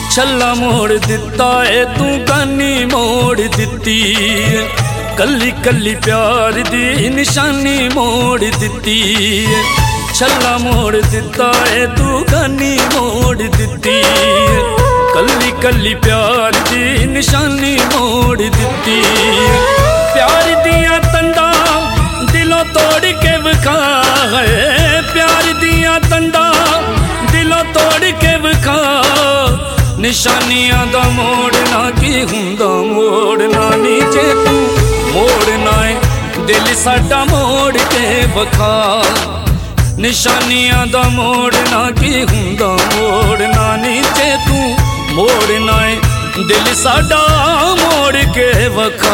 छल्ला मोड़ दिता है तू गानी मोड़ दिती है। कली कली प्यार दी निशानी मोड़ दिती है। छल्ला मोड़ दिता है तू गानी मोड़ दिती है। कली कली प्यार दी निशानी मोड़ दिती है। प्यार दिया तंदा दिलों तोड़ के विखा है। प्यार दिया तंदा दिलों तोड़ के विखा। निशानियां दा मोड़ना की हुंदा मोड़ना नीचे तू मोड़ना है दिल साडा मोड़ के वखा। निशानियां दा मोड़ना की हुंदा मोड़ना नीचे तू मोड़ना है दिल साडा मोड़ के वखा।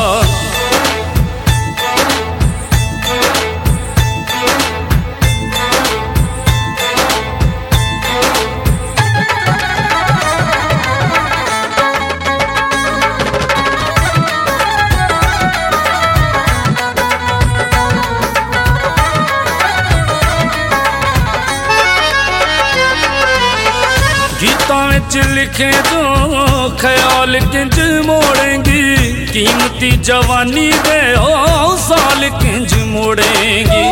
गीतां विच लिखे जो ख्याल किंज मोड़ेंगी। कीमती जवानी दे ओ साल किंज मोड़ेंगी।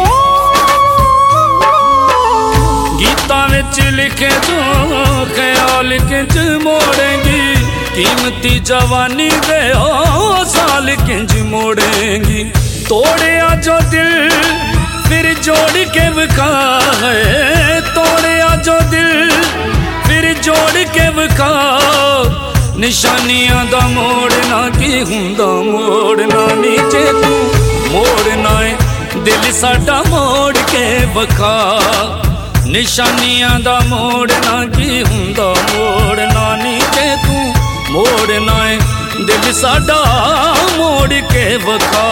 गीतां विच लिखे जो ख्याल किंज मोड़ेंगी। कीमती जवानी दे ओ साल किंज मोड़ेंगी। तोड़िया जो दिल फिर जोड़ के विखा है। तोड़िया जो दिल फिर जोड़ के विखा। निशानियां दा मोड़ना की हुंदा मोड़ना नीचे तू मोड़ना है दिल साडा मोड़ के वखा। निशानियां दा मोड़ना की हुंदा मोड़ना नीचे तू मोड़ना है दिल साडा मोड़ के वखा।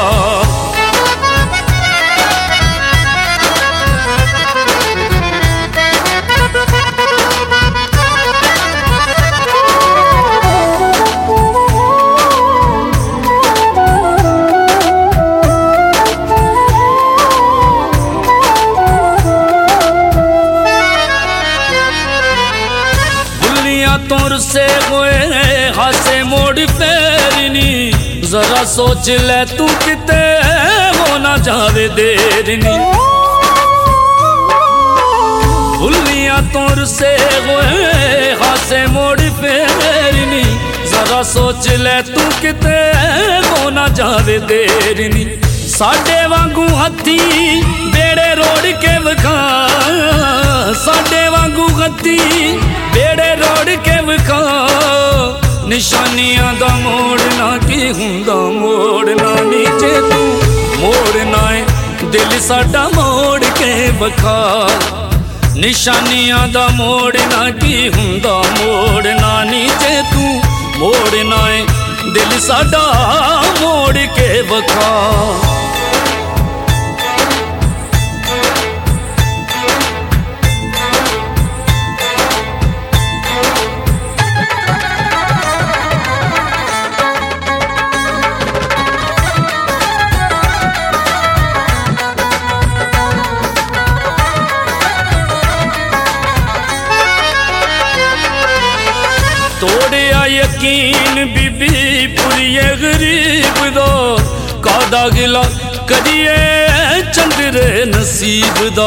तोर से होए हासे मोड़ फेरनी। जरा सोच ले तू किते हो ना जावे देरनी। भुलिया तोर से होए हासे मोड़ फेरनी। जरा सोच ले तू किते हो ना जावे देरनी। साडे वांगू हथी बेड़े रोड़ के विखा। साडे वांगू हथी बेड़े रोड़ के विखा। निशानियां दा मोड़ना की हुंदा मोड़ना नीचे तू मोड़ना है दिल साडा मोड़ के वखा। निशानियां दा मोड़ना की हुंदा मोड़ना नीचे तू मोड़ना है दिल साडा मोड़ के वखा। तोड़िया यकीन बीबी पुरिये गरीब दो। कादा गिला करिए चंद्रे नसीब दा।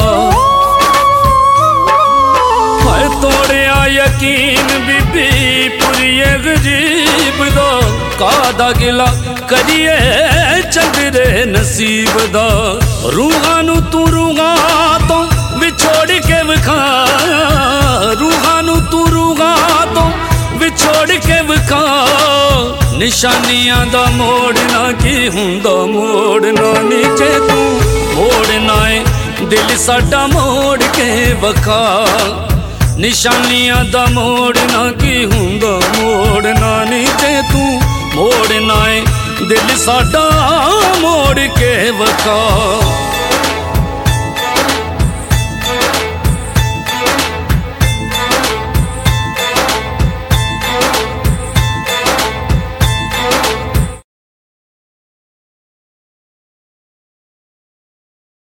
हाय तोड़िया यकीन बीबी पुरिये गरीब दो। कादा गिला करिए चंद्रे नसीब दा। रूहानू तू रूहा तो विछोड़ के विखा। रूहानू तू रूहा तो विछोड़ के विखा। निशानियां दा मोड़ना की हुंदा मोड़ना नीचे तू मोड़ना है दिल साडा मोड़ के वखा। निशानियां दा मोड़ना की हुंदा मोड़ना नीचे तू मोड़ना है दिल साडा मोड़ के वखा।